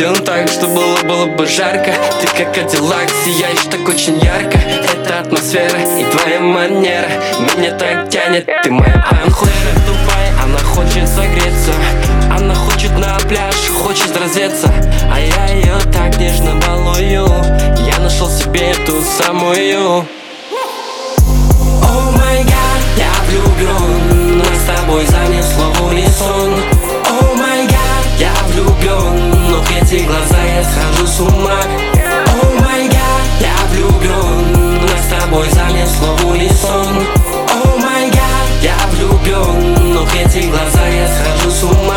сделан так, что было бы жарко. Ты как Кадиллак, сияешь так очень ярко. Это атмосфера и твоя манера меня так тянет. Ты моя анхлера тупая, она хочет согреться. Она хочет на пляж, хочет раздеться. А я ее так нежно балую. Я нашел себе ту самую. О май гад, я влюблен. Нас с тобой занесло в унисон. О май гад, я влюблен. Но в эти глаза я схожу с ума. О май гад, я влюблен. Нас с тобой занесло в унисон. О май гад, я влюблен. Но в эти глаза я схожу с ума.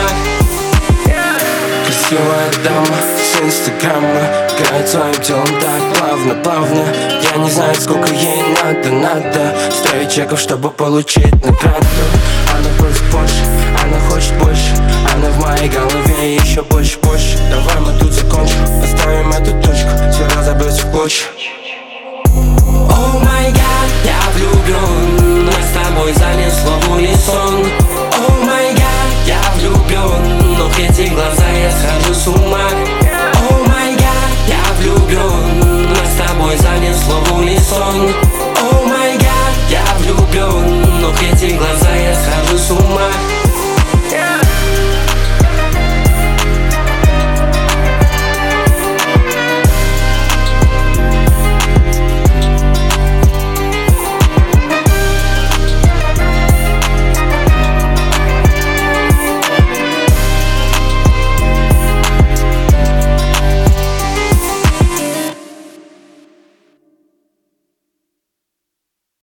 Красивая дама с инстаграма играет своим телом так плавно. Я не знаю, сколько ей надо ставить чеков, чтобы получить награду. Она просит больше, она хочет больше. Она в моей голове еще больше. Давай мы тут закончим, оставим эту точку, все разобьется в клочья. О май гад, я влюблен. Нас с тобой занесло в унисон. О май гад, я влюблен. Но в эти глаза я схожу с ума. О май гад, я влюблен. Нас с тобой занесло в унисон. О май гад, я влюблен. Но в эти глаза я схожу с ума.